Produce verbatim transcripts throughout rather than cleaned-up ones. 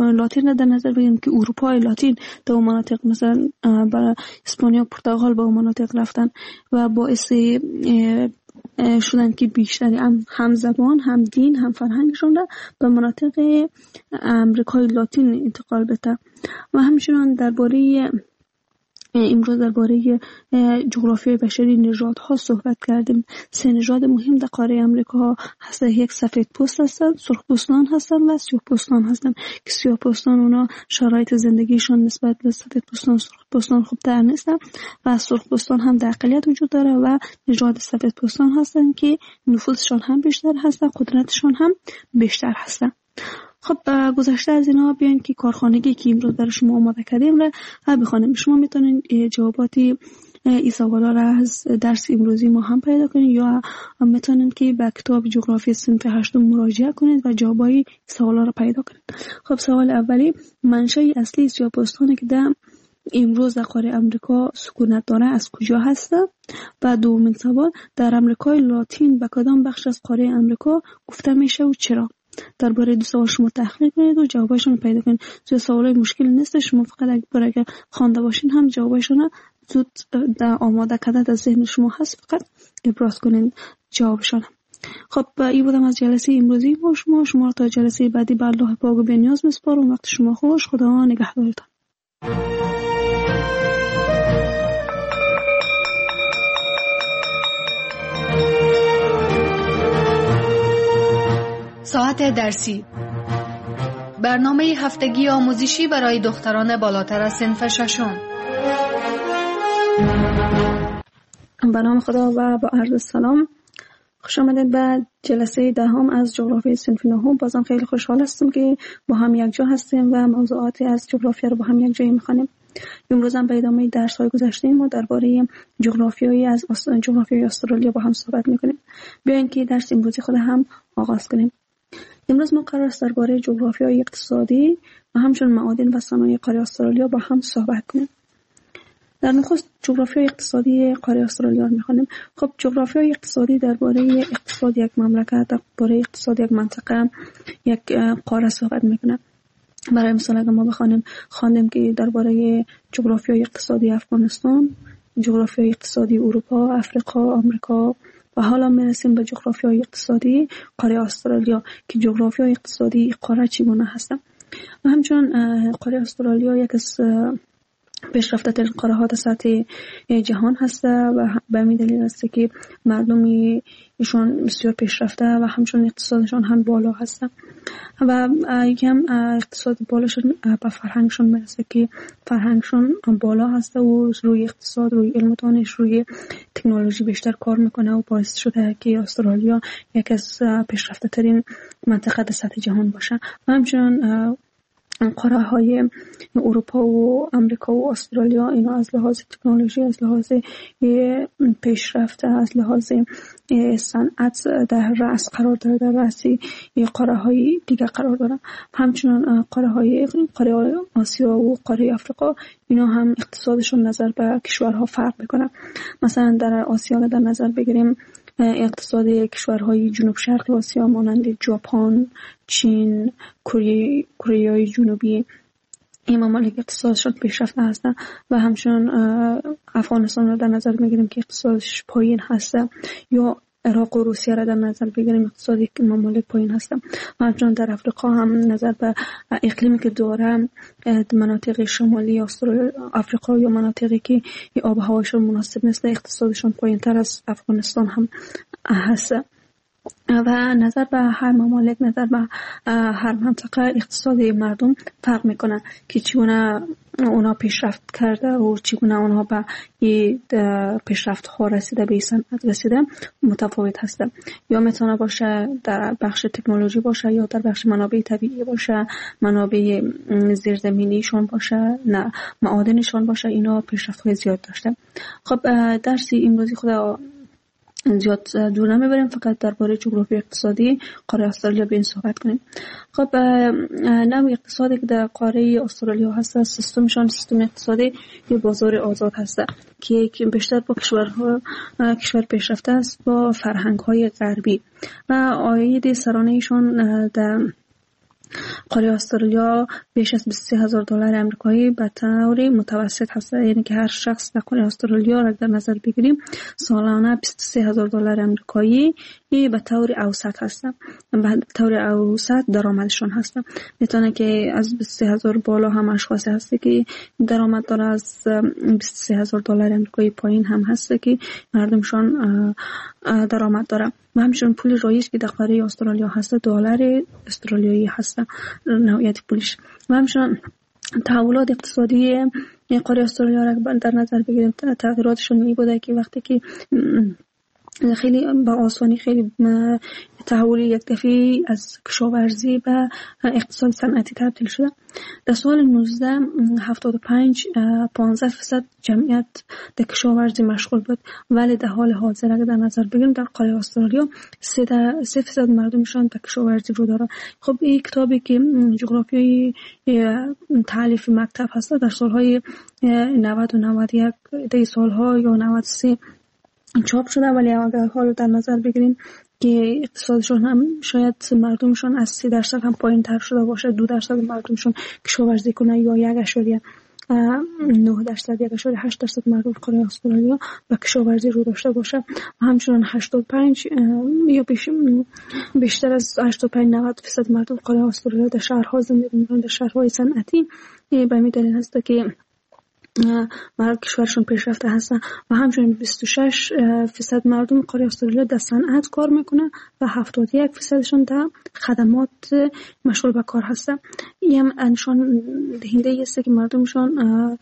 لاتین را در نظر بگیریم که اروپای لاتین در مناطق مثلا برای اسپانیا و پرتغال به مناطق رفتن و باعث شدن که بیشتری هم, هم زبان هم دین هم فرهنگشون را به مناطق امریکای لاتین انتقال بده. و همچنان درباره امروز درباره جغرافیای بشری نژادها صحبت کردیم. سه نژاد مهم در قاره امریکا هستن، یک سفید پوست هستن، سرخپوستان هستن و سیاه‌پوستان هستن که سیاه‌پوستان اونا شرایط زندگیشون نسبت به سفید پوستان سرخپوستان خوبتر نیستن و سرخپوستان هم در اقلیت وجود داره و نژاد سفید پوستان هستن که نفوذشون هم بیشتر هستن، قدرتشون هم بیشتر هستن. خب گذشته از اینا بیاین که کارخانگی که امروز برای شما آماده کردیم را بخونیم. شما میتونین جواباتی این سوالا را از درس امروزی ما هم پیدا کنید یا میتونین که به کتاب جغرافی صنف هشتم مراجعه کنید و جوابای سوالا را پیدا کنید. خب سوال اولی، منشأ اصلی سیاه‌پوستانی که در امروز در قاره امریکا سکونت داره از کجا هست؟ و دومین سوال، در امریکای لاتین به کدام بخش از قاره امریکا گفته میشه و چرا؟ درباره دو سوال شما تحقیق کنید و جوابشون پیدا کنید. چه سوالای مشکل نیست، شما فقط اگر اگر خوانده باشین هم جوابشون زود در آماده کردن از ذهن شما هست، فقط ابراز کنید جوابشون. خب این بودم از جلسه امروزی با شما. شما تا جلسه بعدی به الله پاک و بی‌نیاز میسپارم. وقت شما خوش. خدا نگهدارتان. ساعت درسی، برنامه هفتگی آموزشی برای دختران بالاتر از صنف ششم. به نام خدا و با عرض سلام، خوش آمدید به جلسه دهم از جغرافی صنف نهم. بازم خیلی خوشحال هستم که با هم یک جا هستیم و موضوعاتی از جغرافیا رو با هم یک جایی می‌خوانیم. امروز هم به ادامه درس‌های گذشته ما درباره جغرافیای از جغرافیای استرالیا با هم صحبت می‌کنیم. بیاین که درس امروزی خود هم آغاز کنیم. امروز ما قرار است درباره جغرافیای اقتصادی و همچنین معادن و صنایع قاره استرالیا با هم صحبت کنیم. در نخست جغرافیای اقتصادی قاره استرالیا رو می‌خوانیم. خب جغرافیای اقتصادی درباره اقتصاد یک مملکت، درباره اقتصاد یک منطقه، یک قاره صحبت می‌کنه. برای مثال اگر ما بخوانیم خواندیم که درباره جغرافیای اقتصادی افغانستان، جغرافیای اقتصادی اروپا، افریقا، آمریکا و حالا میرسیم به جغرافیای اقتصادی قاره استرالیا که جغرافیای اقتصادی قاره چگونه هست. و همچنین قاره استرالیا یک از پیشرفته ترین قاره ها در سطح جهان هست و به همین دلیل است که مردم ایشان بسیار پیشرفته و همچنین اقتصادشان هم بالا هست و یکم اقتصاد بالاشون به فرهنگشون میرسه که فرهنگشون بالا هست و روی اقتصاد، روی علم و دانش، روی تکنولوژی بیشتر کار میکنه و باعث شده که استرالیا یک از پیشرفته ترین منطقه در سطح جهان باشه. و همچنین قاره های اروپا و امریکا و استرالیا اینا از لحاظ تکنولوژی، از لحاظ پیشرفت، از لحاظ صنعت در رأس قرار داره، در رأس قاره های دیگه قرار داره. همچنین قاره های قاره آسیا و قاره آفریقا اینا هم اقتصادشون نظر به کشورها فرق میکنه. مثلا در آسیا در نظر بگیریم اقتصاد کشورهای جنوب شرق آسیا مانند ژاپن، چین، کره کره جنوبی این ممالک اقتصادشون پیشرفته هستند و همچنین افغانستان رو در نظر میگیریم که اقتصادش پایین هست یا عراق و روسیه را در نظر بگیریم اقتصادی ممالک پایین هست. و همچنین در افریقا هم نظر به اقلیمی که داره مناطق شمالی افریقا یا مناطقی که آب و هواشون مناسب نیست اقتصادشون پایین تر از افغانستان هم هست. و نظر به هر ممالک، نظر به هر منطقه اقتصادی مردم فرق میکنه که چگونه اونا پیشرفت کرده و چگونه اونا به این پیشرفت ها رسیده، به صنعت رسیده متفاوت هسته. یا میتونه باشه در بخش تکنولوژی باشه یا در بخش منابع طبیعی باشه، منابع زیرزمینیشون باشه، نه معادنشون باشه، اینا پیشرفت های زیاد داشته. خب درسی امروزی خدا زیاد دور نمیبریم، فقط درباره جغرافی اقتصادی قاره استرالیا بین صحبت کنیم. خب نوع اقتصادی که در قاره استرالیا هست سیستمشان سیستم اقتصادی یه بازار آزاد هست که بیشتر با کشورها کشور پیشرفته است با فرهنگ‌های غربی و عاید سرانه‌شان در قاره استرالیا بیش از بیست و سه هزار دلار آمریکایی به طور متوسط هست. یعنی که هر شخص در قاره استرالیا را در نظر بگیریم سالانه بیست و سه هزار دلار آمریکایی به طور اوسط هست. به طور اوسط درآمدشون هست. میتونه که از بیست و سه هزار بالا هم اشخاصی هست که درآمد داره، از بیست و سه هزار دلار آمریکایی پایین هم هست که مردمشون درآمد داره. و همچنین پول رایج که در قاره استرالیا هست دلار استرالیایی هست نوعیت پولش. و همچنین تحولات اقتصادی قاره استرالیا را در نظر بگیریم تغییراتشون می بوده که وقتی که خیلی با آسانی خیلی تحولی یک دفعی از کشاورزی به اقتصاد صنعتی تبدیل شده. در سال نوزده هفتاد و پنج پانزده درصد جمعیت در کشاورزی مشغول بود، ولی در حال حاضر اگر در نظر بگیریم در قاره استرالیا سه درصد مردمشان در کشاورزی رو داره. خب این کتابی که جغرافیای تالیف مکتب هست در سالهای نود و نود و یک در سالها یا نود و سه چاپ شده، ولی اگر حال در نظر بگیریم که اقتصادشون هم شاید مردمشون از سی درصد هم پایین تر شده باشه، دو درصد مردمشون کشاورزی کنه یا یک اشاریه نه درصد یک اشاریه هشت درصد مردم قاره استرالیا و کشاورزی رو داشته باشه. و همچنین هشتاد و پنج یا بیش بیشتر از هشتاد و پنج نود درصد مردم قاره استرالیا در شهرها زندگی میکنن، در شهرهای صنعتی. به همین دلیل هست که مرد کشورشون پیشرفته هستن. و همچنین بیست و شش درصد مردم قاره استرالیا در صنعت کار میکنن و هفتاد و یک درصدشون در خدمات مشغول به کار هستن. این نشان دهنده است که مردمشون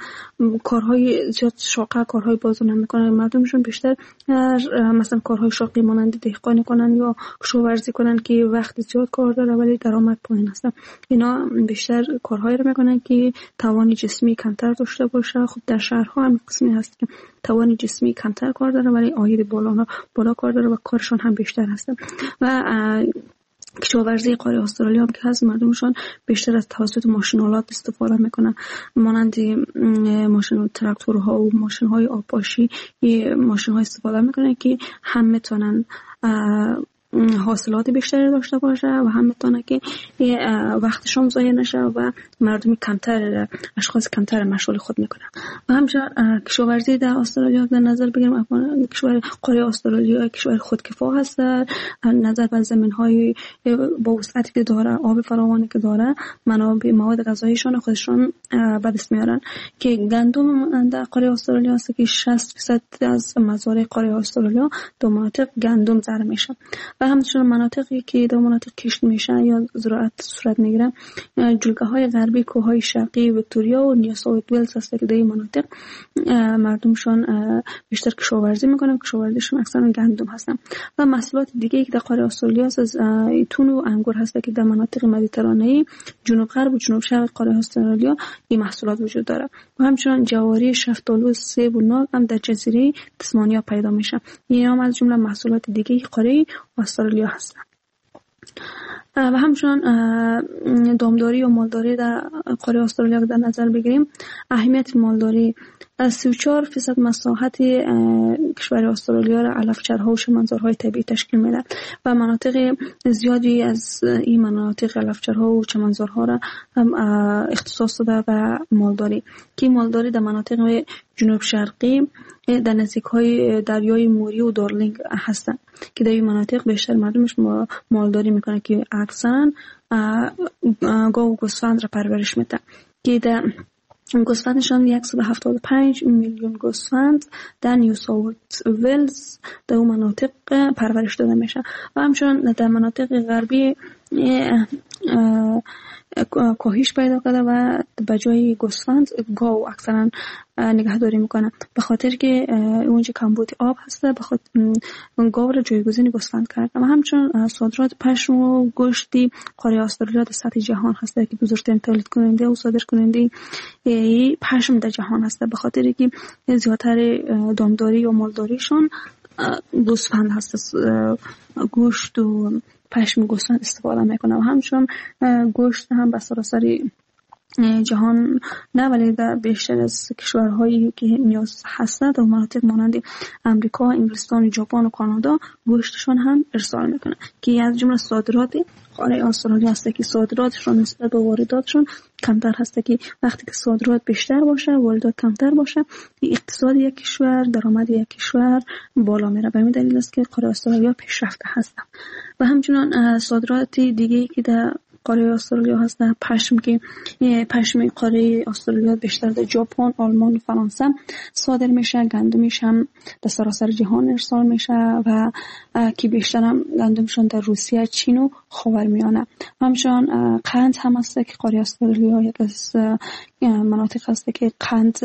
کارهای زیاد شاقه، کارهای بازو نمیکنن. مردمشون بیشتر مثلا کارهای شاقی مانند دهقانی کنن یا کشاورزی کنن که وقت زیاد کار داره ولی درآمد پایین هستن. اینا بیشتر کارهایی رو میکنن که توان جسمی کمتر داشته باشه. خب در شهرها هم قسمی هست که توان جسمی کمتر کار داره ولی عاید بالا بالا کار داره و کارشون هم بیشتر هست. و کشاورزی قاره استرالیا هم که هست مردمشون بیشتر از توسط ماشین‌آلات استفاده میکنن، مانند ماشین تراکتورها و ماشین‌های آبپاشی. ماشین‌ها استفاده میکنن که هم میتونن حاصلات بیشتری داشته باشه و هم میتونه که وقتشون ضایع نشه و مردم کمتر اشخاص کمتر مشغول خود میکنن. و همچنین کشاورزی در استرالیا در نظر بگیریم کشور قاره استرالیا کشور خودکفا هست نظر به زمین‌های با وسعتی که داره، آب فراوانی که داره، منابع مواد غذاییشون خودشون به دست میارن که گندم در قاره استرالیا است که شصت درصد از مزارع قاره استرالیا در مناطق گندم زرع میشه. و همچنین مناطقی که در مناطق کشت میشه یا زراعت صورت میگیره جلگه های غربی، کوههای شرقی ویکتوریا و نیو ساوت ولز هست که در این مناطق مردمشون بیشتر کشاورزی میکنن. کشاورزیشون اکثرا گندم هستن. و محصولات دیگه که در قاره استرالیا از تون و انگور هست که در مناطق مدیترانه‌ای جنوب غرب و جنوب شرق قاره استرالیا این محصولات وجود داره. و همچنین جواری، شفتالو، سیب و نار هم در جزیره تسمانیا پیدا میشه. اینا هم از جمله محصولات دیگه قاره استرالیا هستن. و همچنین دامداری و مالداری در قاره استرالیا در نظر بگیریم اهمیت مالداری سی و چهار درصد مساحت کشور استرالیا را علفچرها و چمنزارهای طبیعی تشکیل میده و مناطق زیادی از این مناطق علفچرها و چمنزارها را اختصاص داده به مالداری که مالداری در مناطق جنوب شرقی در نزدیک‌های دریای موری و دارلینگ هستند که در این مناطق بیشتر مردمش مالداری میکنه که اکثرا گاو و گوسفند را پرورش میده که در گوسفندشان صد و هفتاد و پنج میلیون گوسفند در نیو ساوت ولز در اون مناطق پرورش داده میشه. و همچنین در مناطق غربی کاهش پیدا کرده و به جای گوسفند گاو اکثرا نگهداری میکنه به خاطر که اونجا کمبود آب هسته، به خاطر گاو را جایگزین گوسفند کرده. و همچنین صادرات پشم و گوشتی قاره استرالیا در سطح جهان هسته که بزرگترین تولید کننده و صادر کننده پشم در جهان هسته به خاطر که زیادتر دامداری و مالداریشون گوسفند هست، گوشت و پشم گوسفند استفاده میکنه. و همچنین گوشت هم به سراسری جهان نه، ولی در بیشتر از کشورهایی که نیاز هست در مناطق مانند امریکا، انگلستان، ژاپن و کانادا گوشتشون هم ارسال میکنه که از جمله صادرات قاره استرالیا هست که صادراتشون نسبت به وارداتشون کمتر هست که وقتی که صادرات بیشتر باشه واردات کمتر باشه اقتصاد یک کشور، درآمد یک کشور بالا میره. به همین دلیل است که قاره استرالیا پیشرفته هست. و همچنین صادرات دیگه که در قاره استرالیا هست پشم که پشم قاره استرالیا بیشتر در ژاپن، آلمان و فرانسه صادر میشه. گندمش هم در سراسر جهان ارسال میشه و که بیشتر هم گندمشون در روسیه، چین و خاورمیانه. همچنین قند هم هست که قاره استرالیا یک از مناطق هست که قند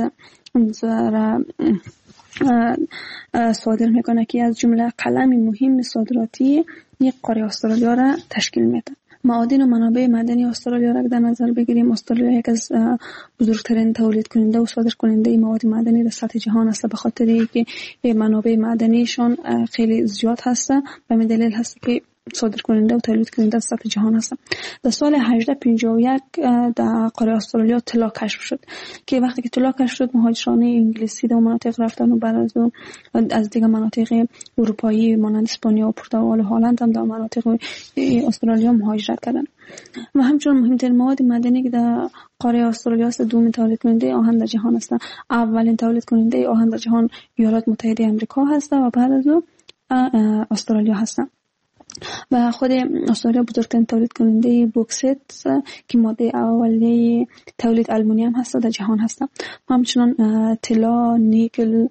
صادر میکنه که از جمله قلم مهم صادراتی یک قاره استرالیا را تشکیل میده. معادن و منابع معدنی استرالیا را در نظر بگیریم، استرالیا یک از بزرگترین تولید کننده و صادر کننده مواد معدنی در سطح جهان است، به خاطر اینکه منابع معدنیشون خیلی زیاد هست. به همین دلیل هست که صادر کننده و تولید کننده در سطح جهان هست. در سال هجده پنجاه و یک در قاره استرالیا طلا کشف شد که وقتی که طلا کشف شد مهاجران انگلیسی در مناطق رفتن و بعد از از دیگر مناطق اروپایی مانند اسپانیا و پرتغال و هلند هم در مناطق استرالیا مهاجرت کردند. و همچنین مهمترین مواد معدنی که در قاره استرالیا است دومین تولید کننده آهن در جهان است. اولین تولید کننده آهن در جهان ایالات متحده آمریکا هست و بعد از اون استرالیا هست. و خود استرالیا بزرگترین تولید کننده بوکسیت که ماده اولیه تولید آلومینیوم هست در جهان هست. همچنین طلا، نیکل،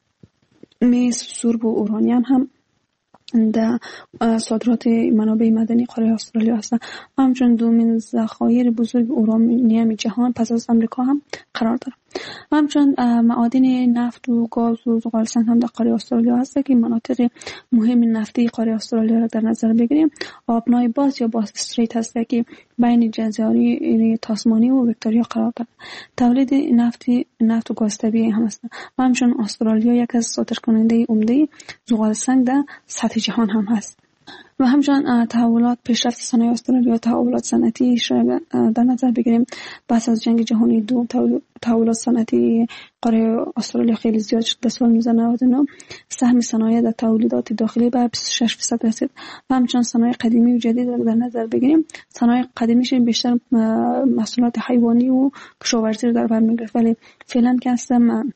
مس، سرب و اورانیوم هم در صادرات منابع معدنی قاره استرالیا هست. همچنین دومین ذخایر بزرگ اورانیوم جهان پس از امریکا هم قرار داره. همچنین معادن نفت و گاز و زغال سنگ هم در قاره استرالیا هست که مناطق مهم نفتی قاره استرالیا را در نظر بگیریم. آبنای باز یا باز استریت هست که بین جزایر تاسمانی و ویکتوریا قرار دارد. تولید نفتی نفت و گاز طبیعی هم هست. و همچنین استرالیا یک از صادرکننده عمده زغال سنگ در سطح جهان هم هست. و همچنین تحولات پیشرفت صنایع استرالیا، تحولات صنعتی در نظر بگیریم. پس از جنگ جهانی دوم تحولات صنعتی قاره استرالیا خیلی زیاد شد. در سال نوزده نود و نه سهم صنایع در تولیدات داخلی به بیست و شش درصد رسید. و همچنین صنایع قدیمی و جدید را در نظر بگیریم. صنایع قدیمیش بیشتر محصولات حیوانی و کشاورزی در بر میگرفت، ولی فعلا که هستم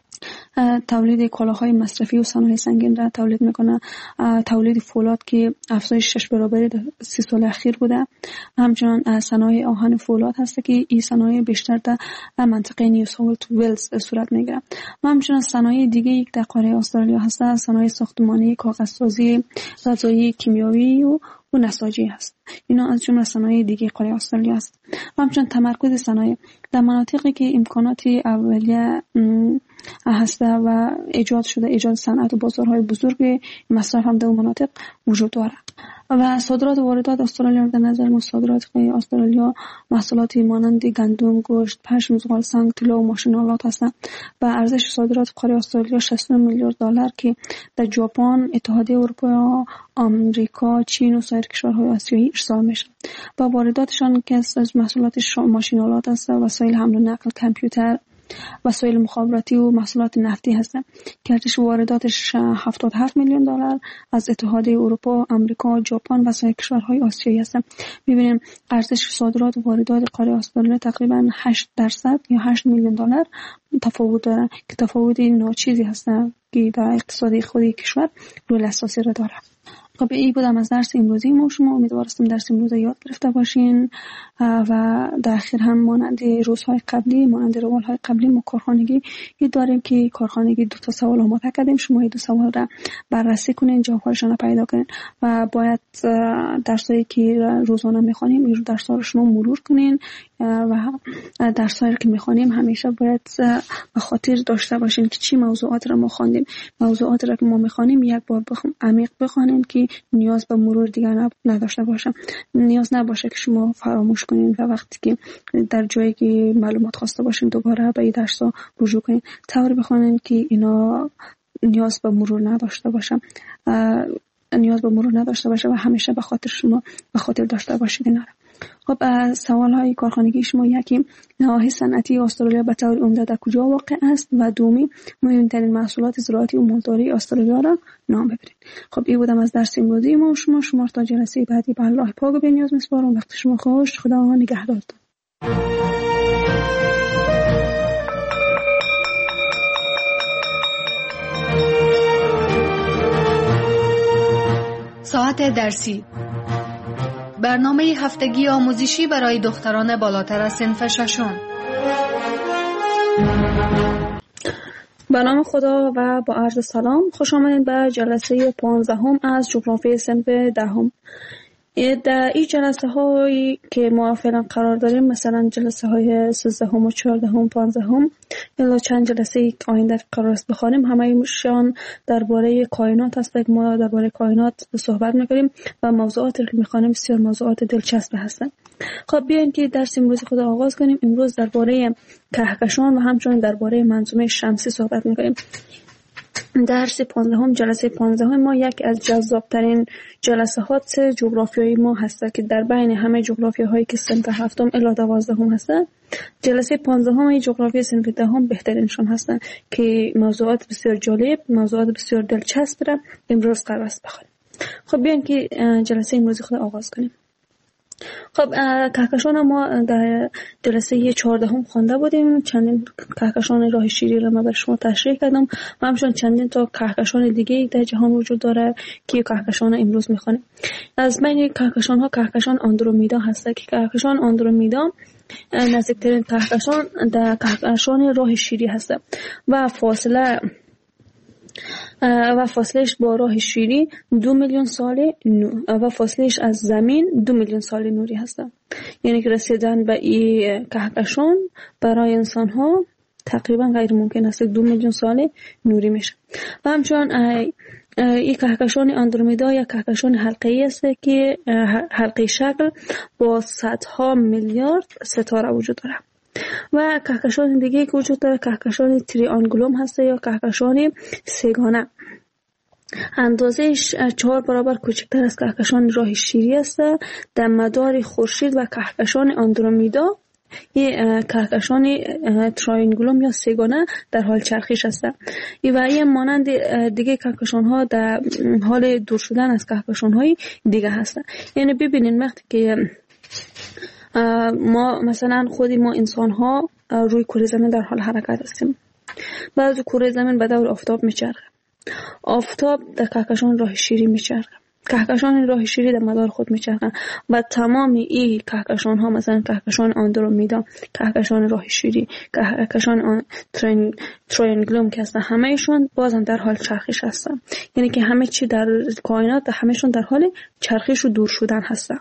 تولید کالاهای مصرفی و صنایع سنگین را تولید میکنه. تولید فولاد که افزایش شش برابری در سی سال اخیر بوده. همچنین صنایع آهن فولاد هست که این صنایع بیشتر در منطقه نیو ساوت ویلز صورت میگیره. و همچنین صنایع دیگه یک در قاره استرالیا هست، صنایع ساختمانی، کاغذسازی، غذایی، کیمیاوی و و نساجی هست. اینا از جمله صنایع دیگه قاره استرالیا هست. و همچنین تمرکز صنایع در مناطقی که امکانات اولیه هست و ایجاد شده، ایجاد صنعت و بازارهای بزرگ مصرف هم در مناطق وجود داره. و صادرات و واردات استرالیا در نظر ما صادرات استرالیا محصولاتی مانند گندم، گوشت، پشم، زغال سنگ، طلا و ماشین‌آلات هستند. و ارزش صادرات قاره استرالیا شصت میلیارد دلار که در ژاپن، اتحادیه اروپا، آمریکا، چین و سایر کشورهای آسیایی ارسال میشه. و وارداتشان که از محصولات ماشین‌آلات است، وسایل حمل و نقل، کامپیوتر، وسایل مخابراتی و محصولات نفتی هستند که ارزش وارداتش هفتاد و هفت میلیون دلار از اتحادیه اروپا، آمریکا، ژاپن و سایر کشورهای آسیایی هستند. می‌بینیم ارزش صادرات و واردات قاره استرالیا تقریباً هشت درصد یا هشت میلیون دلار تفاوت داره که تفاوت ناچیزی هست که در اقتصاد خود کشور رول اساسی را داره. خب این بودم از درس امروزی ما. شما امیدوارم درس امروز یاد گرفته باشین و در اخیر هم مانند روزهای قبلی، مانند روالهای قبلی ما کارخانگی داریم که کارخانگی دو تا سوال آماده کردیم. شما این دو سوال را بررسی کنین، جوابشون را پیدا کنین و باید درسایی که روزانه میخوانیم این درس‌ها رو شما مرور کنین و درسایی که میخوانیم همیشه باید به خاطر داشته باشین که چی موضوعات را ما خواندیم. موضوعات را که ما میخوانیم یک بار بخوام عمیق بخوانیم که نیاز به مرور دیگر نداشته باشه. نیاز نباشه که شما فراموش کنین و وقتی که در جایی که معلومات خواسته باشین دوباره به این درس‌ها رجوع کنین. طوری بخوانین که اینا نیاز به مرور نداشته باشه. نیاز به مرور نداشته باشه و همیشه به خاطر شما به خاطر داشته باشید اینا. خب از سوال‌های کارخانگی شما یکی نواحی صنعتی استرالیا به طور عمده در کجا واقع است و دومی مهمترین محصولات زراعتی و مالداری استرالیا را نام ببرید. خب این بودم از درس امروزی ما شما شما تا جلسه بعدی به الله پاک و بی‌نیاز می‌سپارم. وقت شما خوش. خدا نگهدارتون. ساعت درسی، برنامه هفتگی آموزشی برای دختران بالاتر از صنف ششم. به نام خدا و با عرض سلام، خوش آمدید به جلسه پانزدهم از جغرافی صنف دهم. در این جلسه هایی که ما فعلا قرار داریم، مثلا جلسه های سیزدهم و چهاردهم و پانزدهم یا چند جلسه آینده قرار است بخوانیم، همه‌شان درباره کائنات است که ما درباره کائنات صحبت می‌کنیم و موضوعاتی که می‌خوانیم بسیار موضوعات دلچسب هستند. خب بیاین که درس امروز خود آغاز کنیم. امروز درباره کهکشان و همچنین درباره منظومه شمسی صحبت می‌کنیم. درس پانزدهم، جلسه پانزدهم ما یک از جذابترین جلسات جغرافیایی ما هست که در بین همه جغرافیاهایی که صنف هفتم الی دوازدهم هستند، جلسه پانزدهم این جغرافی صنف دهم بهترینشان هستند که موضوعات بسیار جالب، موضوعات بسیار دلچسب را امروز قرار است بخوانیم. خب بیاین که جلسه امروز خود آغاز کنیم. خب کهکشان ما در جلسه چهاردهم خوانده بودیم. چندین کهکشان راه شیری را من بر شما تشریح کردم و همچنین چندین تا کهکشان دیگه در جهان وجود داره که کهکشان امروز میخوانیم. از بین کهکشان ها کهکشان آندرومیدا هست که کهکشان آندرومیدا نزدیکترین کهکشان در کهکشان راه شیری هست و فاصله و فاصلهش با راه شیری دو میلیون سال و فاصلهش از زمین دو میلیون سال نوری هست. یعنی که رسیدن به این کهکشان برای انسان ها تقریبا غیر ممکن است. دو میلیون سال نوری میشه. و همچنان این کهکشان آندرومیدا یک کهکشان حلقه‌ای است که حلقه شکل با صدها میلیارد ستاره وجود داره. و کهکشان دیگه که وجود داره کهکشان تریانگولوم هست یا کهکشان سه‌گانه. اندازهش چهار برابر کوچکتر از کهکشان راه شیری است. در مدار خورشید و کهکشان آندرومیدا این کهکشان تریانگولوم یا سه‌گانه در حال چرخش است. و این مانند دیگه کهکشان ها در حال دور شدن از کهکشان های دیگه هستند. یعنی ببینید وقتی که ما مثلا خودی ما انسان ها روی کره زمین در حال حرکت هستیم. بعد کره زمین به دور آفتاب میچرخه. آفتاب در کهکشان راه شیری میچرخه. کهکشان راه شیری در مدار خود میچرخه و تمام این کهکشان ها مثلا کهکشان آندرومیدا، کهکشان راه شیری، کهکشان تریانگولوم که هستن، همهشون بازم در حال چرخش هستن. یعنی که همه چی در کائنات همهشون در حال چرخش و دور شدن هستن.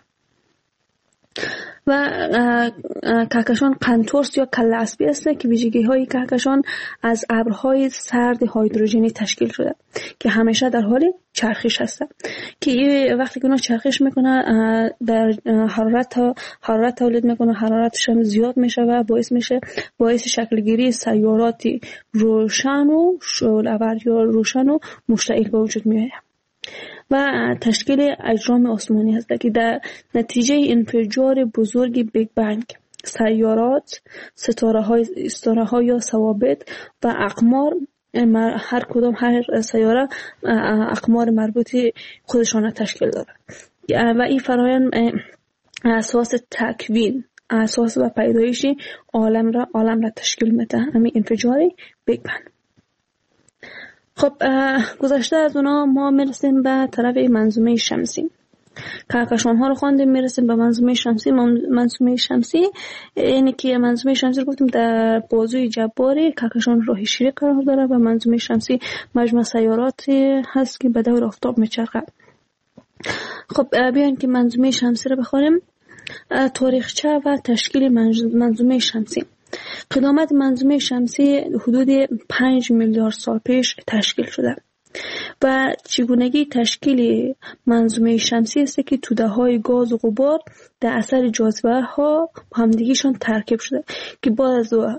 و کهکشان قنتورس یا کله اسبی است که ویژگی های کهکشان از ابرهای سرد هیدروژنی تشکیل شده که همیشه در حال چرخش هستند که وقتی که اونها چرخش میکنه در حرارت حرارت تولید میکنه، حرارتش هم زیاد میشه و باعث میشه باعث شکل گیری سیارات روشن و شعله‌ور یا روشن و مشتعل به وجود میاد و تشکیل اجرام آسمانی هست که در نتیجه انفجار بزرگ بیگ بنگ سیارات، ستاره‌های ستاره‌ها یا ثوابت و اقمار، هر کدام هر سیاره اقمار مربوطی خودشان تشکیل داره و این فرایند اساس تکوین، اساس و پیدایش عالم را عالم را تشکیل میده، همین انفجار بیگ بنگ. خب گذشته از اونا ما میرسیم به طرف منظومه شمسی. کهکشان ها رو خواندیم، میرسیم به منظومه شمسی. منظومه شمسی یعنی که منظومه شمسی رو گفتیم در بازوی جبار کهکشان راه شیری قرار داره و منظومه شمسی مجموعه سیارات هست که به دور آفتاب میچرخه. خب بیاین که منظومه شمسی رو بخونیم. تاریخچه و تشکیل منظومه شمسی. قدامت منظومه شمسی حدود پنج میلیارد سال پیش تشکیل شده و چگونگی تشکیل منظومه شمسی است که توده های گاز و غبار در اثر جاذبه ها همدیگه‌شان ترکیب شده که بعد از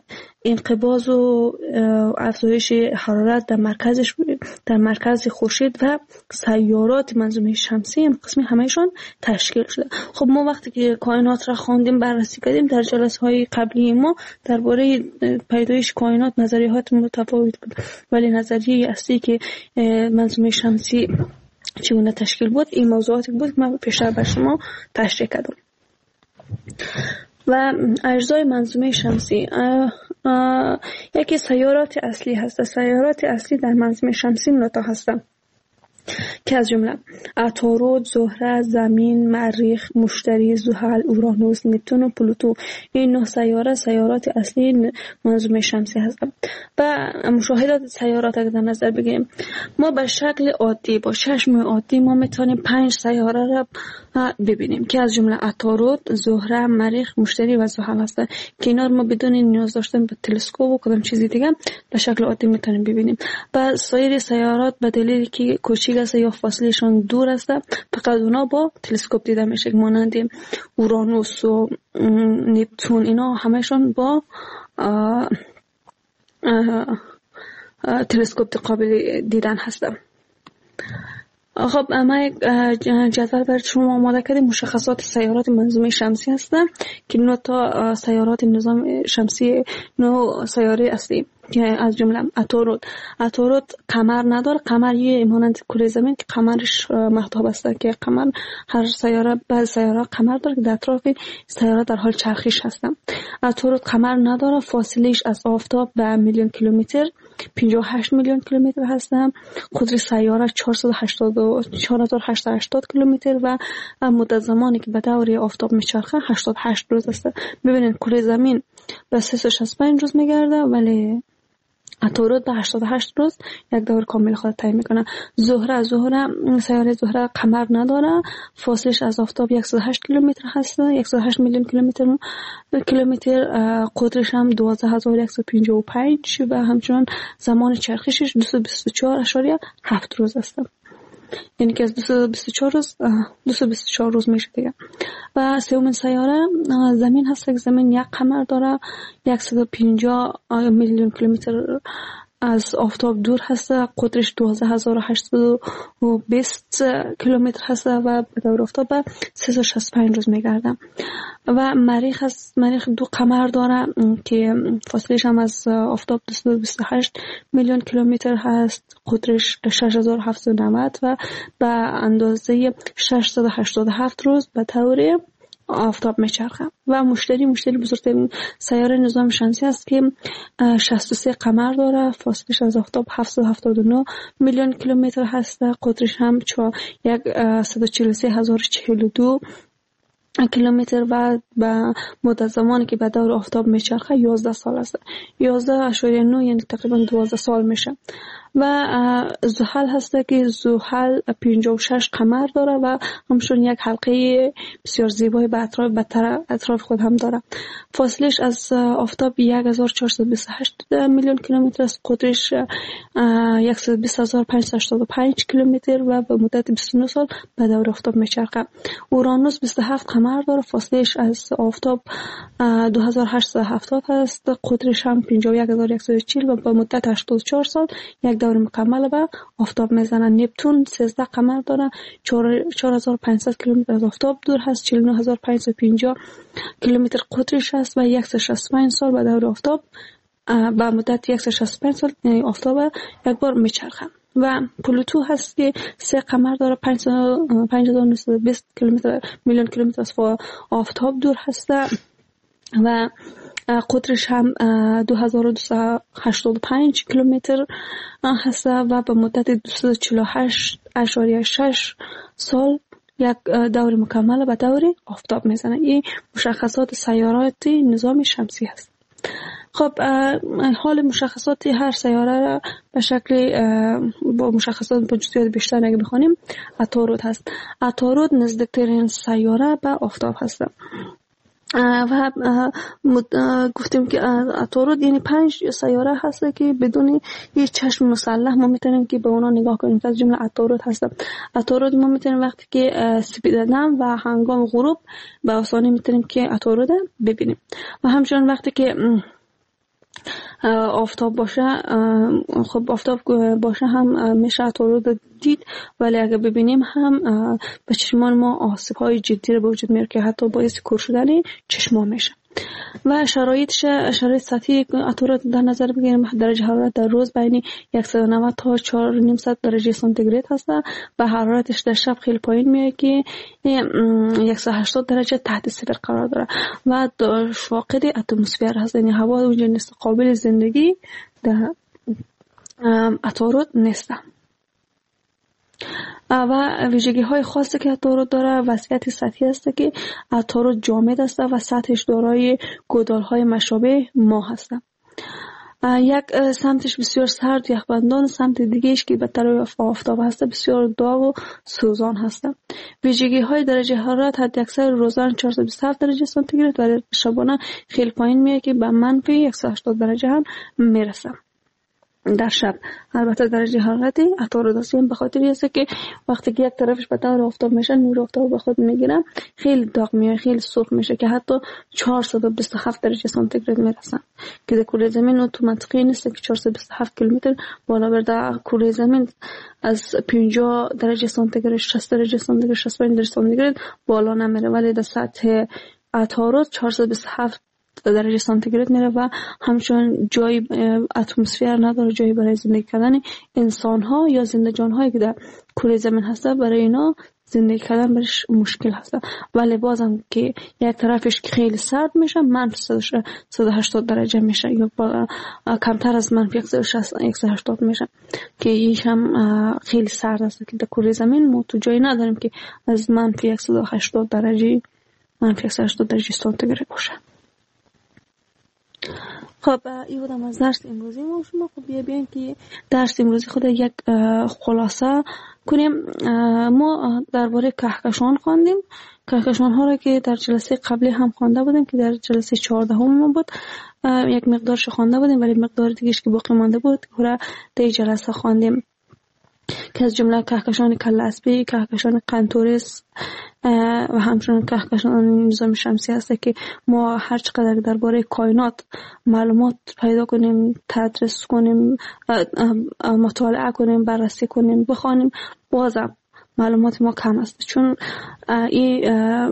انقباض و افزایش حرارت در مرکزش در مرکز خورشید و سیارات منظومه شمسی هم قسمی همهشون تشکیل شده. خب ما وقتی که کائنات را خواندیم بررسی کردیم در جلسه‌های قبلی ما درباره پیدایش کائنات نظریات متفاوت بود، ولی نظریه اصلی که منظومه شمسی چگونه تشکیل بود این موضوعاتی بود که من پیشتر به شما تشریح کردم. و اجزای منظومه شمسی اه اه یکی سیارات اصلی هست. سیارات اصلی در منظومه شمسی نه تا هستند که از جمله عطارد، زهره، زمین، مریخ، مشتری، زحل، اورانوس، نپتون و پلوتو. این نه سیاره سیارات اصلی منظومه شمسی هستند. و مشاهدات سیارات اگر در نظر بگیریم، ما به شکل عادی با چشم عادی ما میتونیم پنج سیاره را ببینیم که از جمله عطارد، زهره، مریخ، مشتری و زحل هستند که اینا ما بدون نیاز داشتن به تلسکوپ و کدام چیزی دیگه به شکل عادی میتونیم ببینیم. و سایر سیارات به دلیلی که کوچیک است یا فاصلهشون دور است فقط اونا با تلسکوپ دیده میشه، مانند اورانوس و نپتون اینا همشون با آه آه آه تلسکوپ قابل دیدن هستن. خب ما جدول بر شما آماده کردیم. مشخصات سیارات منظومه شمسی هستند که نه تا سیارات نظام شمسی، نه سیاره اصلی که از جمله عطارد. عطارد قمر نداره. قمر یه مانند کره زمین که قمرش محتاب است که قمر هر سیاره بعض سیاره قمر داره که در اطراف سیاره در حال چرخش هستند. عطارد قمر نداره. فاصلهش از آفتاب به میلیون کیلومتر پنجاه و هشت میلیون کیلومتر هستند. قطر سیاره چهارصد و هشتاد و چهار هزار و هشتصد و هشتاد کیلومتر و مدت زمانی که به دور آفتاب میچرخه هشتاد و هشت روز است. ببینید کره زمین به سیصد و شصت و پنج روز میگرده ولی عطارد به هشتاد و هشت روز یک دور کامل خود طی میکنه. زهره زهره سیاره زهره قمر نداره. فاصلش از آفتاب صد و هشت کیلومتر هست، صد و هشت میلیون کیلومتر کیلومتر. قطرش هم دوازده هزار و صد و پنجاه و پنج و همچنان زمان چرخشش دویست و بیست و چهار اشاریه هفت روز است. یعنی که از دویست و بیست و چهار روز دویست و بیست و چهار روز میشه دیگه. و سومین سیاره زمین هست که زمین یک قمر داره، صد و پنجاه میلیون کیلومتر از آفتاب دور هست. قطرش دوازده هزار و هشتصد و بیست کیلومتر هست و به دور آفتاب به سیصد و شصت و پنج روز میگرده. و مریخ هست. مریخ دو قمر داره که فاصلهش هم از آفتاب دویست و بیست و هشت میلیون کیلومتر هست. قطرش شش هزار و هفتصد و نود و به اندازه ششصد و هشتاد و هفت روز به طور آفتاب میچرخه. و مشتری مشتری بزرگترین سیاره نظام شمسی است که شصت و سه قمر داره. فاصلش از آفتاب هفتصد و هفتاد و نه میلیون کیلومتر هست. قطرش هم صد و چهل و سه هزار و چهل و دو کیلومتر و به مدت زمانی که به دور آفتاب میچرخه یازده سال است. یازده اشاریه نه یعنی تقریبا دوازده سال میشه. و زحل هست که زحل پنجاه و شش قمر داره و همچنین یک حلقه بسیار زیبای به اطراف به اطراف خود هم داره. فاصلش از آفتاب هزار و چهارصد و بیست و هشت میلیون کیلومتر است. قطرش صد و بیست هزار و پانصد و هشتاد و پنج کیلومتر و به مدت بیست و نه سال به دور آفتاب میچرخه. اورانوس بیست و هفت قمر داره. فاصلش از آفتاب دو هزار و هشتصد و هفتاد است. قطرش هم پنجاه و یک هزار و صد و چهل و به مدت هشتاد و چهار سال یک دور مکمل به آفتاب میزنه. نپتون سیزده قمر داره. چهار هزار و پانصد کیلومتر از آفتاب دور هست. چهل و نه هزار و پانصد و پنجاه کیلومتر قطرش هست و صد و شصت و پنج سال به دور آفتاب به مدت صد و شصت و پنج سال یعنی آفتاب یک بار میچرخه. و پلوتو هست که سه قمر داره. پنج هزار و نهصد و بیست کیلومتر میلیون کیلومتر از آفتاب دور هست و قطرش هم دو هزار و دویست و هشتاد و پنج کیلومتر هست و به مدت دویست و چهل و هشت اشاریه شش سال یک دور مکمل به دور آفتاب میزنه. این مشخصات سیارات نظام شمسی هست. خب حال مشخصات هر سیاره را به شکل با مشخصات با جزئیات بیشتر اگه بخونیم، عطارد هست. عطارد نزدیکترین سیاره به آفتاب هست و گفتیم که عطارد یعنی پنج سیاره هست که بدون هیچ چشم مسلح ما میتونیم که به اونا نگاه کنیم که از جمله عطارد هست. عطارد ما میتونیم وقتی که سپیده دم و هنگام غروب به آسانی میتونیم که عطارد ببینیم و همچنین وقتی که آفتاب باشه، خب آفتاب باشه هم میشه عطارد دید، ولی اگه ببینیم هم به چشمان ما آسیب های جدی رو به وجود میاره که حتی باعث کور شدن چشما میشه. و شرایطش شرایط سطحی عطارد در نظر بگیریم، درجه حرارت در روز بین صد و نود تا چهار و نیم صد درجه سانتیگراد هست و حرارتش در شب خیلی پایین میاد که صد و هشتاد درجه تحت صفر قرار داره و فاقد اتمسفر هست، یعنی هوا اونجا نیست، قابل زندگی در عطارد نیست. و ویژگی های خاصی که عطارد داره وضعیت سطحی است که عطارد جامد است و سطحش دارای گودال های مشابه ماه است. یک سمتش بسیار سرد یخبندان، سمت دیگهش که به طرف آفتاب هست بسیار داغ و سوزان هست. ویژگی های درجه حرارت حد اکثر روزانه چهارصد و بیست و هفت درجه سانتیگراد و شبانه خیلی پایین میاد که به منفی صد و هشتاد درجه هم میرسه در شب. البته درجه حرارت عطارد است به خاطر است که وقتی که یک طرفش به طور آفتاب میشه، نور آفتاب به خود میگیره، خیلی داغ میاد، خیلی سرخ میشه که حتی چهارصد و بیست و هفت درجه سانتیگراد میرسه که در کره زمین اون منطقی نیست که چهارصد و بیست و هفت کیلومتر بالا بر در کره زمین از پنجاه درجه سانتیگراد شصت درجه سانتیگراد شصت و پنج درجه سانتیگراد بالا نمیره، ولی در سطح عطارد چهارصد و بیست و هفت درجه سانتیگراد میره و همچنان جای اتمسفر نداره، جایی برای زندگی کردن انسان ها یا زنده جان هایی که در کره زمین هسته برای اینا زندگی کردن برش مشکل هسته. ولی بازم که یک طرفش خیلی سرد میشه، منفی صد و هشتاد درجه میشه یا کمتر از منفی صد و هشتاد میشه که ایش هم خیلی سرد است که در کره زمین ما تو جایی نداریم که از منفی صد و هشتاد درجه منفی صد و هشتاد درجه سانتیگراد باشه. خب این بودم از درس امروزی ما شما. خب بیا بیاین که درس امروزی خود یک خلاصه کنیم. ما درباره کهکشان خواندیم، کهکشان ها را که در جلسه قبلی هم خوانده بودیم که در جلسه چهارده هم ما بود، یک مقدارش خوانده بودیم ولی مقدار دیگهش که باقی مانده بود که در جلسه خواندیم که از جمله کهکشان کلاسبی، کهکشان قنتورس و همچنین کهکشان نظام شمسی هست که ما هر چقدر درباره کائنات معلومات پیدا کنیم، تدریس کنیم، مطالعه کنیم، بررسی کنیم، بخوانیم، بازم معلومات ما کم است، چون این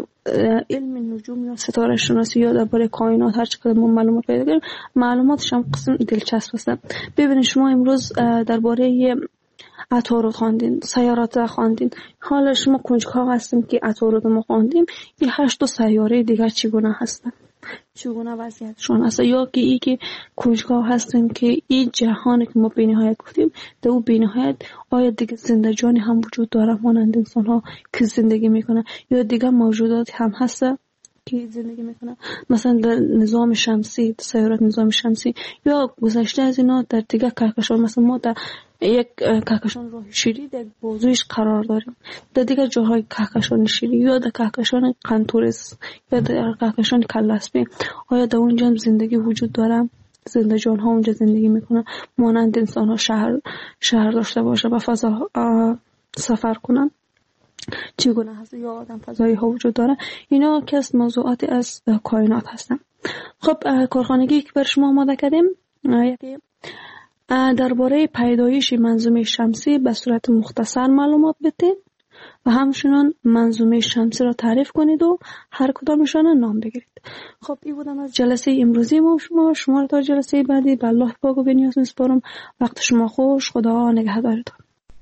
علم نجوم یا ستاره شناسی یا درباره کائنات هر چقدر ما معلومات پیدا کنیم معلوماتش هم قسم دلچسب است. ببینید شما امروز درباره عطارد خواندین، سیارات خواندین، حالا شما کنجکاو هستیم که عطارد ما خواندیم این هشت سیاره دیگر چگونه هستن، چگونه وضعیتشون هست، یا که ای که کنجکاو هستیم که این جهانی که ما به نهایت گفتیم در او به نهایت آیا دیگه زنده جانی هم وجود داره مانند انسان ها که زندگی میکنه یا دیگه موجودات هم هست که زندگی میکنه، مثلا در نظام شمسی، سیارات نظام شمسی یا گذشته از اینا در دیگه کهکشان، مثلا ما در یک کهکشان راه شیری در بازویش قرار داریم، در دیگر جاهای کهکشان شیری یا در کهکشان قنتورس یا در کهکشان کلاسبی، آیا در اونجا هم زندگی وجود داره، زنده جان ها اونجا زندگی میکنن مانند انسان ها شهر شهر داشته باشه و فضا سفر کنن، چگونه هست یا آدم فضایی ها وجود داره. اینا که از موضوعات از کائنات هستن. خب کارخانگی که بر شما آماده کردیم یکی درباره پیدایش منظومه شمسی به صورت مختصر معلومات بدید و همچنان منظومه شمسی را تعریف کنید و هر کدامشان نام بگیرید. خب این بودم از جلسه امروزی ما شما. شما را تا جلسه بعدی به الله پاک و بنیاز میسپارم. وقت شما خوش. خدا نگهدارتان.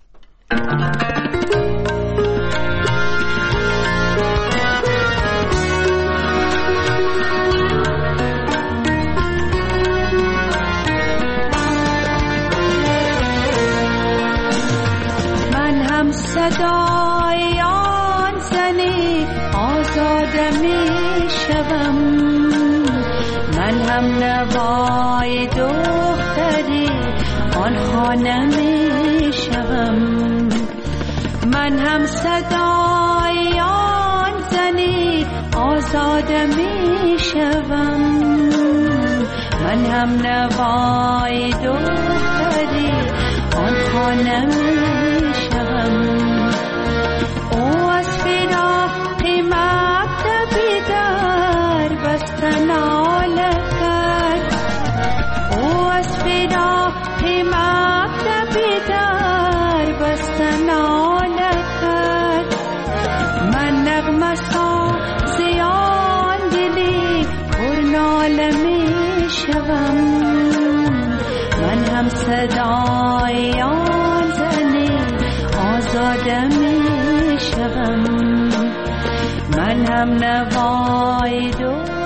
صدای آن زنی آزاده می شوم، من هم نوای دختری آنها نمی شوم، من هم صدای آن زنی آزاده می شوم، من هم نوای دختری آنها نمی شوم. او از فراق مکتبی در بستن آله کرد، او از شوم، من هم صدای آن زن آزاده می شوم، من هم نوای دو